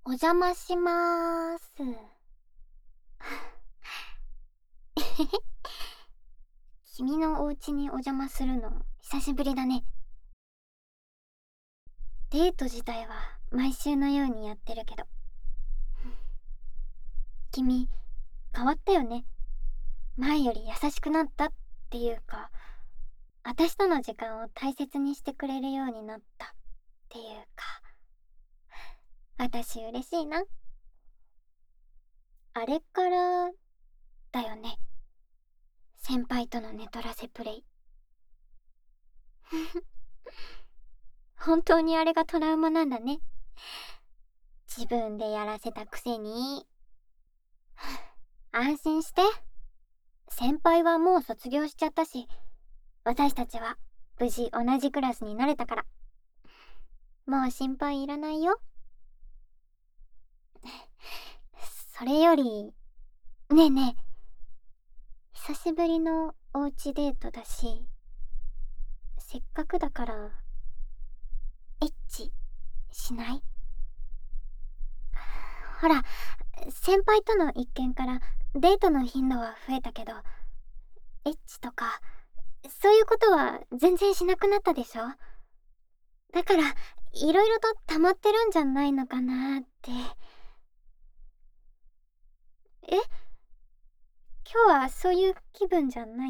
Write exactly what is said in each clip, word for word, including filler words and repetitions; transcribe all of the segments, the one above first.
お邪魔しまーす。君のお家にお邪魔するの久しぶりだね。デート自体は毎週のようにやってるけど。君、変わったよね。前より優しくなったっていうか、私との時間を大切にしてくれるようになったっていうか、私嬉しいな。あれからだよね。先輩との寝取らせプレイ。本当にあれがトラウマなんだね。自分でやらせたくせに。安心して。先輩はもう卒業しちゃったし、私たちは無事同じクラスになれたから、もう心配いらないよ。それより、ねえねえ、久しぶりのおうちデートだし、せっかくだからエッチしない？ほら、先輩との一見からデートの頻度は増えたけど、エッチとかそういうことは全然しなくなったでしょ。だからいろいろと溜まってるんじゃないのかなって。え、今日はそういう気分じゃない？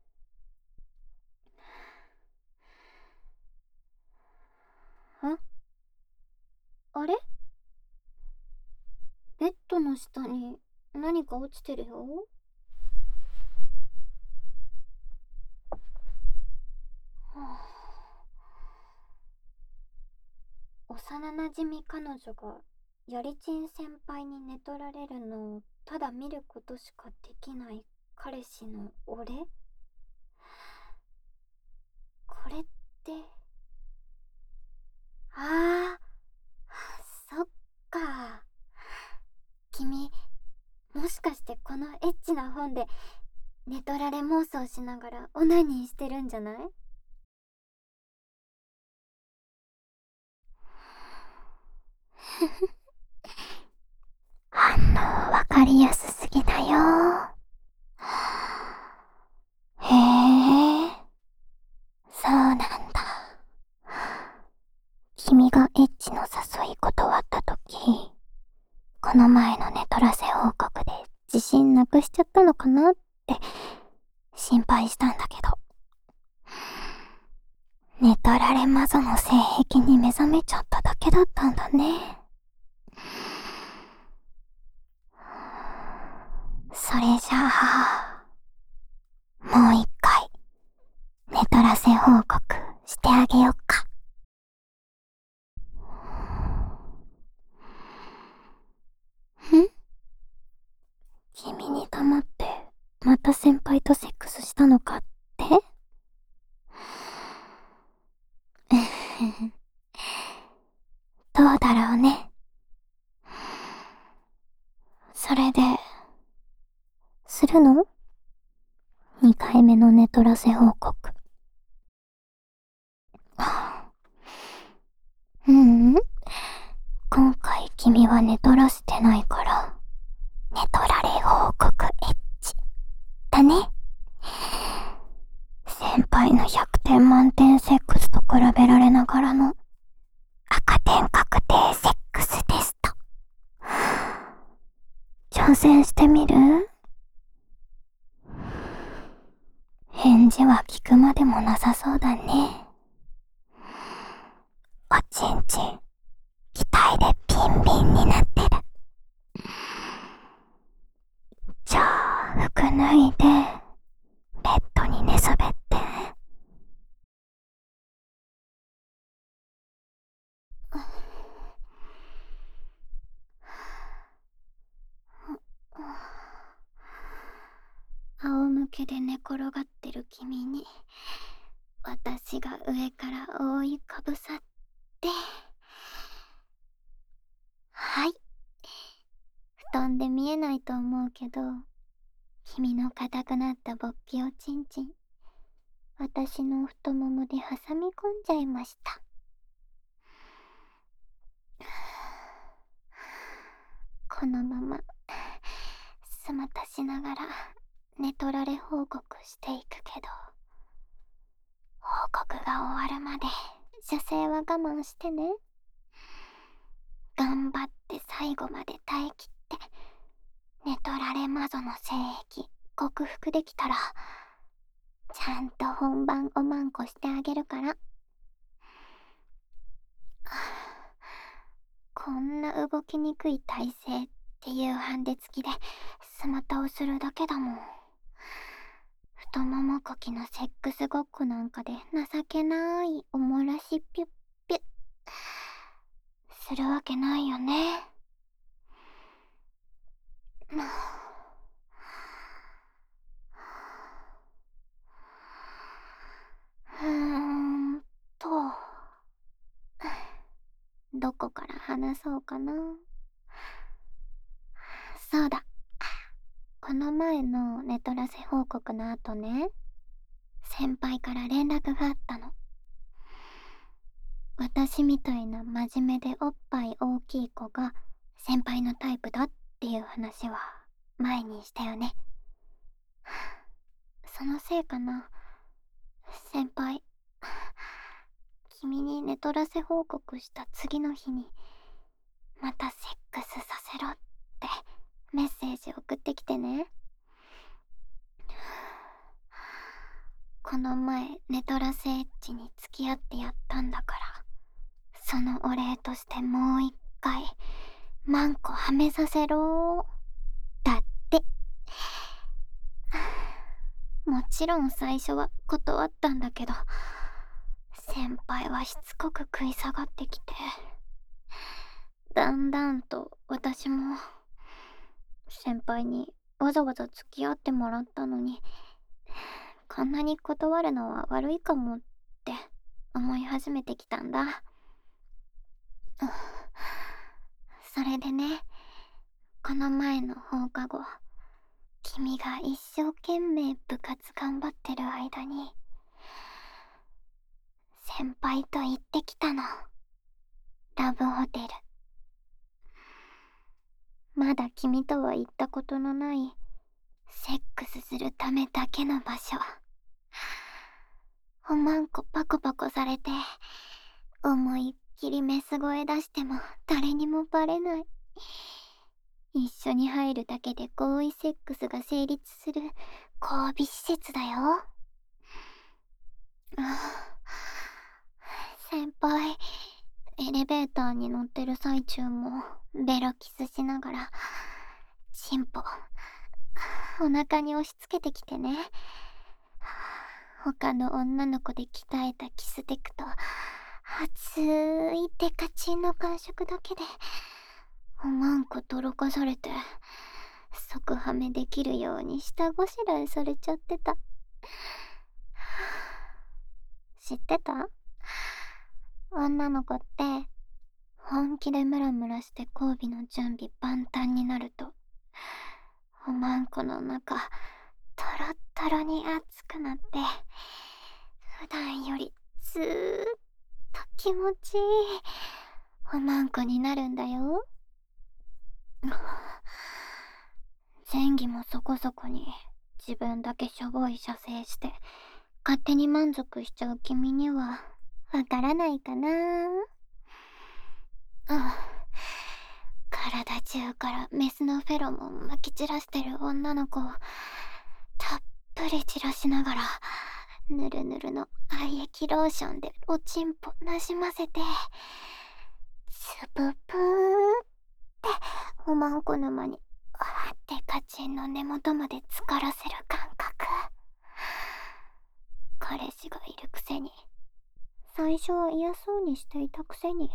あ、あれ？ベッドの下に何か落ちてるよ。はあ、幼なじみ彼女がやりちん先輩に寝取られるのをただ見ることしかできない彼氏の俺？これって、ああ、そっか。君、もしかしてこのエッチな本で寝取られ妄想しながらオナニーしてるんじゃない？反応わかりやすすぎだよ。へえ、そうなんだ。君がエッチの誘い断ったとき、この前の寝取らせ報告で自信なくしちゃったのかなって心配したんだけど、寝取られ魔女の性癖に目覚めちゃっただけだったんだね。それじゃあ、もう一回、寝取らせ報告してあげよっか。ん？君に黙って、また先輩とセックスしたのかって？どうだろうね。それで、するの？ に 回目の寝取らせ報告。ううん。今回君は寝取らせてないから、寝取られ報告エッチ。だね。先輩のひゃくてん満点セックスと比べられながらの赤点確定セックステスト。挑戦してみる？返事は聞くまでもなさそうだね。おちんちん、期待でビンビンになってる。じゃあ、服脱いで、ベッドに寝そべって。仰向けで寝転がってる君に、私が上から覆いかぶさって、はい。布団で見えないと思うけど、君の硬くなった勃起おちんちん、私の太ももで挟み込んじゃいました。 このまますまたしながら寝取られ報告していくけど、報告が終わるまで射精は我慢してね。頑張って最後まで耐えきって寝取られ魔女の性癖克服できたら、ちゃんと本番おまんこしてあげるから。こんな動きにくい体勢っていうハンデ付きでスマタをするだけだもん。太ももこきのセックスごっこなんかで情けないおもらしピュッピュッするわけないよね。うーんとどこから話そうかな。そうだ、この前の寝取らせ報告の後ね、先輩から連絡があったの。私みたいな真面目でおっぱい大きい子が先輩のタイプだっていう話は前にしたよね。そのせいかな、先輩、君に寝取らせ報告した次の日にまたセックスさせろってメッセージ送ってきてね。この前寝取らせエッチに付き合ってやったんだから、そのお礼としてもう一回マンコはめさせろだって。もちろん最初は断ったんだけど、先輩はしつこく食い下がってきて、だんだんと私も先輩にわざわざ付き合ってもらったのに、こんなに断るのは悪いかもって思い始めてきたんだ。それでね、この前の放課後、君が一生懸命部活頑張ってる間に先輩と行ってきたの。ラブホテル。まだ君とは行ったことのないセックスするためだけの場所。おまんこパコパコされて思いっきりメス声出しても誰にもバレない、一緒に入るだけで合意セックスが成立する交尾施設だよ。先輩、エレベーターに乗ってる最中もベロキスしながらチンポお腹に押し付けてきてね。他の女の子で鍛えたキステクと熱いデカチンの感触だけでおまんことろかされて、即ハメできるように下ごしらえされちゃってた。知ってた？女の子って本気でムラムラして交尾の準備万端になると、おまんこの中トロットロに熱くなって、普段よりずーっと気持ちいいおまんこになるんだよ。前戯もそこそこに自分だけしょぼい射精して勝手に満足しちゃう君にはわからないかな。体中からメスのフェロモン撒き散らしてる女の子をたっぷり散らしながら、ぬるぬるの愛液ローションでおちんぽなじませて、つぶぷーっておまんこ沼にあってカチンの根元まで浸からせる感覚。彼氏がいるくせに、最初は嫌そうにしていたくせに、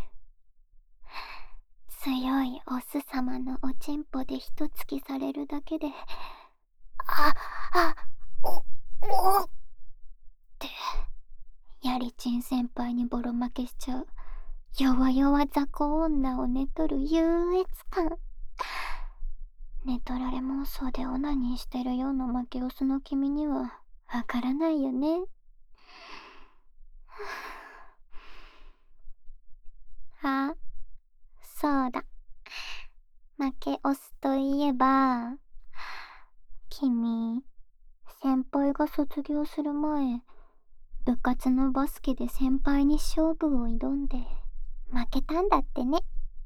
強いオス様のおちんぽでひとつきされるだけで、あ、あ、お、おってやりちん先輩にボロ負けしちゃう弱々雑魚女を寝取る優越感。寝取られ妄想でオナニーしてるような負けオスの君にはわからないよね。あ、そうだ、負けオオスといえば、君、先輩が卒業する前、部活のバスケで先輩に勝負を挑んで、負けたんだってね。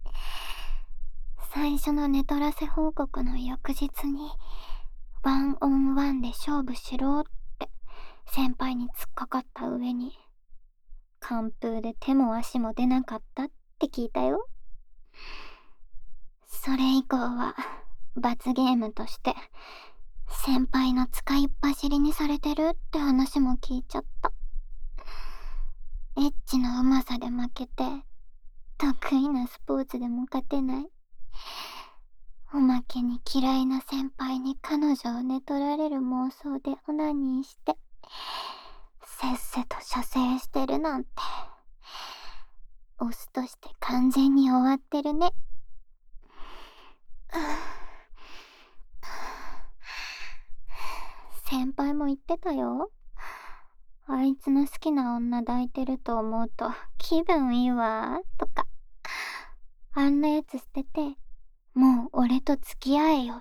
最初の寝取らせ報告の翌日に、ワンオンワンで勝負しろって先輩に突っかかった上に、完封で手も足も出なかったって聞いたよ。それ以降は罰ゲームとして先輩の使いっ走りにされてるって話も聞いちゃった。エッチのうまさで負けて、得意なスポーツでも勝てない。おまけに嫌いな先輩に彼女を寝取られる妄想でオナニーして、せっせと射精してるなんて、オスとして完全に終わってるね。先輩も言ってたよ。あいつの好きな女抱いてると思うと気分いいわとか。あんなやつ捨てて、もう俺と付き合えよって。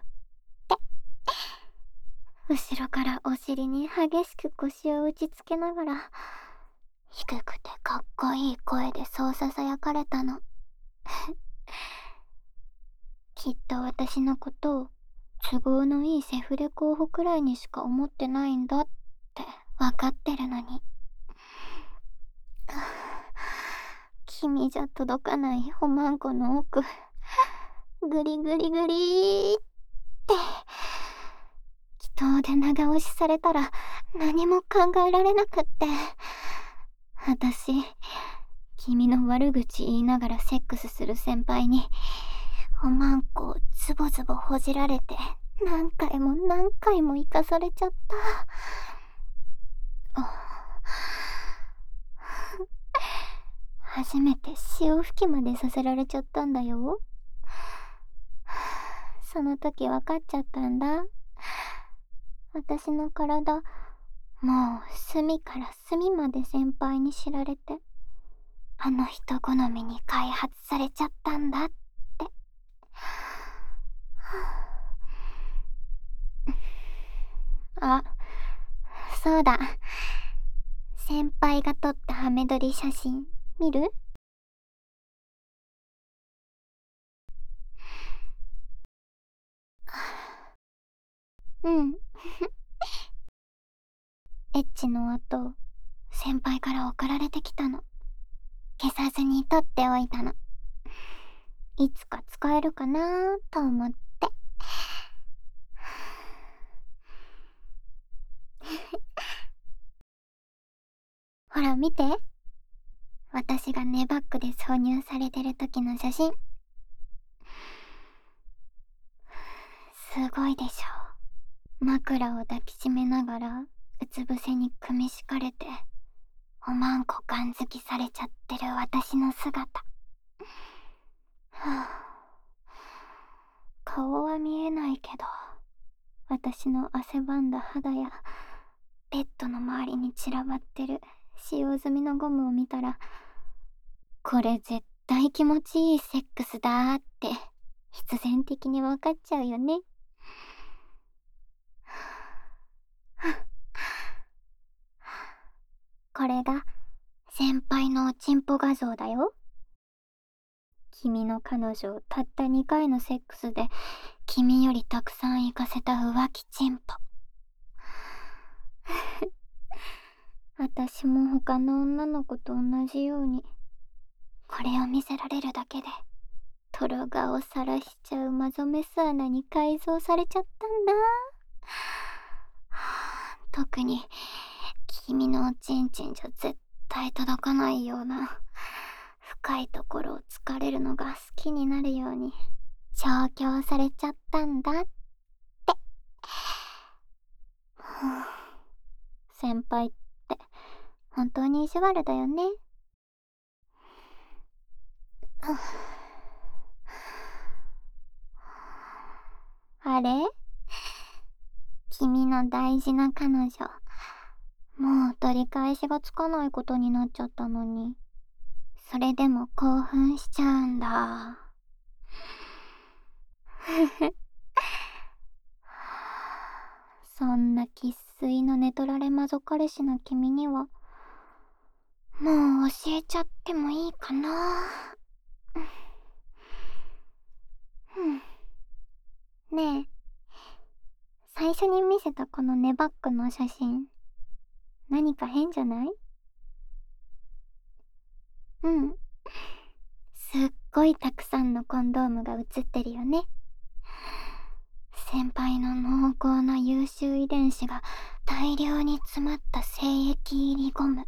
後ろからお尻に激しく腰を打ちつけながら、低くてかっこいい声でそうささやかれたの。きっと私のことを都合のいいセフレ候補くらいにしか思ってないんだって分かってるのに。君じゃ届かないおまんこの奥、グリグリグリーって、祈祷で長押しされたら何も考えられなくって、私、君の悪口言いながらセックスする先輩に、おまんこをズボズボほじられて、何回も何回も生かされちゃった。初めて潮吹きまでさせられちゃったんだよ。その時分かっちゃったんだ。私の体、もう隅から隅まで先輩に知られて、あの人好みに開発されちゃったんだって。あ、そうだ。先輩が撮ったハメ撮り写真、見る？うん。エッチの後、先輩から送られてきたの。消さずに撮っておいたの。いつか使えるかなーと思って。ほら見て。私がネバックで挿入されてる時の写真。すごいでしょ。枕を抱きしめながらうつ伏せに組み敷かれて、おまんこガンづきされちゃってる私の姿。はあ、顔は見えないけど、私の汗ばんだ肌やベッドの周りに散らばってる使用済みのゴムを見たら、これ絶対気持ちいいセックスだーって必然的に分かっちゃうよね。これが先輩のおちんぽ画像だよ。君の彼女をたったにかいのセックスで君よりたくさん行かせた浮気ちんぽ。私も他の女の子と同じように、これを見せられるだけでトロ顔さらしちゃうマゾメス穴に改造されちゃったんだ。特に君のおちんちんじゃ絶対届かないような深いところを突かれるのが好きになるように調教されちゃったんだって。先輩って本当に意地悪だよね。あれ？君の大事な彼女、もう取り返しがつかないことになっちゃったのに、それでも興奮しちゃうんだ。 そんな生粋の寝取られ魔女彼氏の君には、もう教えちゃってもいいかな。うん。ねえ、最初に見せたこのネバッグの写真、何か変じゃない？うん。すっごいたくさんのコンドームが写ってるよね。先輩の濃厚な優秀遺伝子が大量に詰まった精液入りゴム。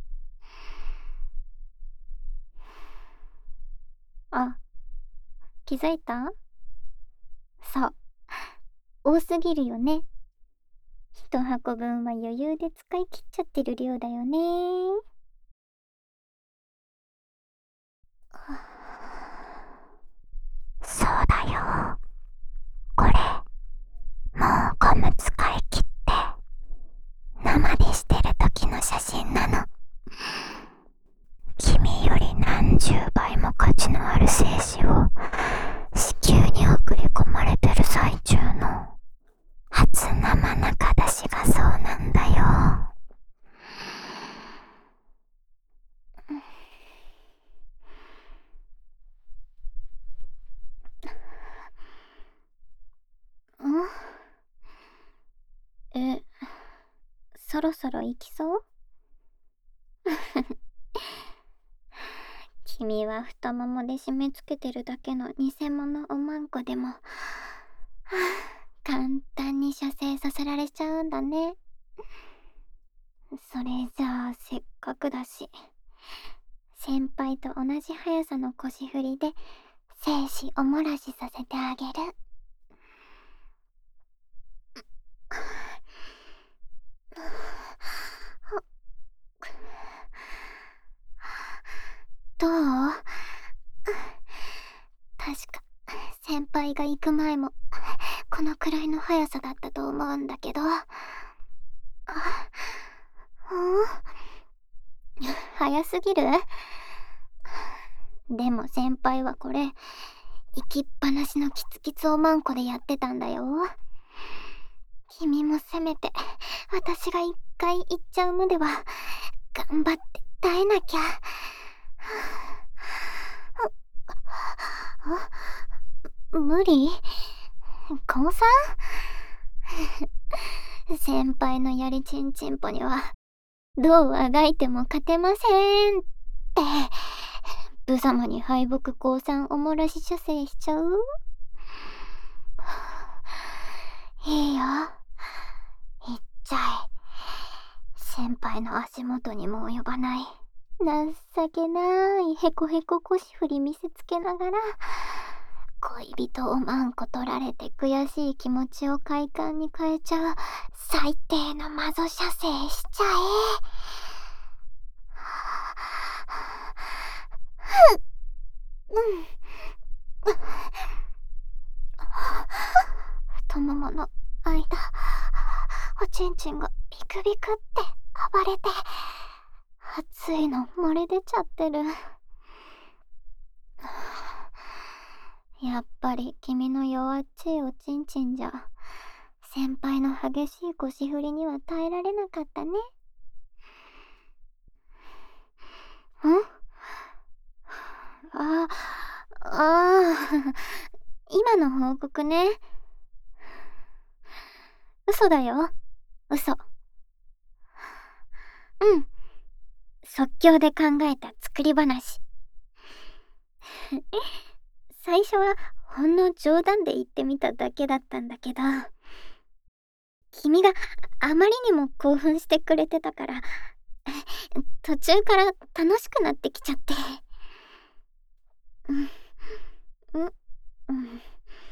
あ、気づいた？そう。多すぎるよね。一箱分は余裕で使い切っちゃってる量だよね。そうだよ。これ、もうゴム使い切って、生でしてる時の写真なの。君より何十倍も価値のある精子を子宮に送り込まれてる最中の初生中出しがそうなんだよ。ん？え、そろそろ行きそう？君は太ももで締め付けてるだけの偽物おまんこでも、はあ、簡単に射精させられちゃうんだね。それじゃあせっかくだし、先輩と同じ速さの腰振りで精子おもらしさせてあげる。どう？確か先輩が行く前もこのくらいの速さだったと思うんだけど。早すぎる？でも先輩はこれ行きっぱなしのキツキツおまんこでやってたんだよ。君もせめて私が一回行っちゃうまでは頑張って耐えなきゃ。無理？降参？先輩のやりちんちんぽにはどうあがいても勝てませんって。無様に敗北降参おもらし射精しちゃう？いいよ、行っちゃえ。先輩の足元にも及ばない情けないヘコヘコ腰振り見せつけながら、恋人をマンコ取られて悔しい気持ちを快感に変えちゃう最低の魔女射精しちゃえ。うん。太ももの間、おちんちんがビクビクって暴れて、熱いの漏れ出ちゃってる。やっぱり君の弱っちいおちんちんじゃ先輩の激しい腰振りには耐えられなかったね。ん？あああ、今の報告ね。嘘だよ、嘘。うん、即興で考えた作り話。最初はほんの冗談で言ってみただけだったんだけど、君があまりにも興奮してくれてたから途中から楽しくなってきちゃって。うん、うん、うん。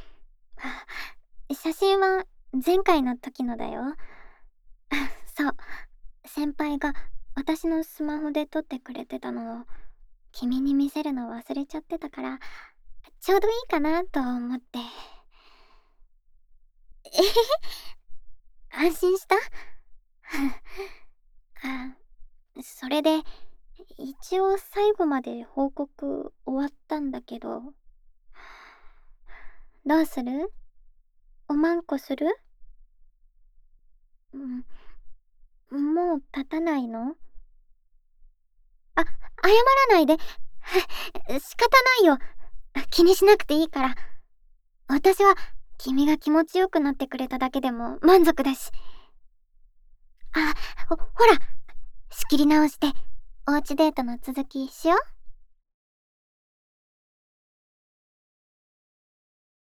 写真は前回の時のだよ。そう、先輩が私のスマホで撮ってくれてたのを君に見せるの忘れちゃってたから、ちょうどいいかなと思って。えへへ、安心した？あ、それで一応最後まで報告終わったんだけど、 どうする？おまんこする？うん、もう立たないの？あ、謝らないで。仕方ないよ。気にしなくていいから。私は君が気持ちよくなってくれただけでも満足だし。あ、ほ、ほら、仕切り直しておうちデートの続きしよう。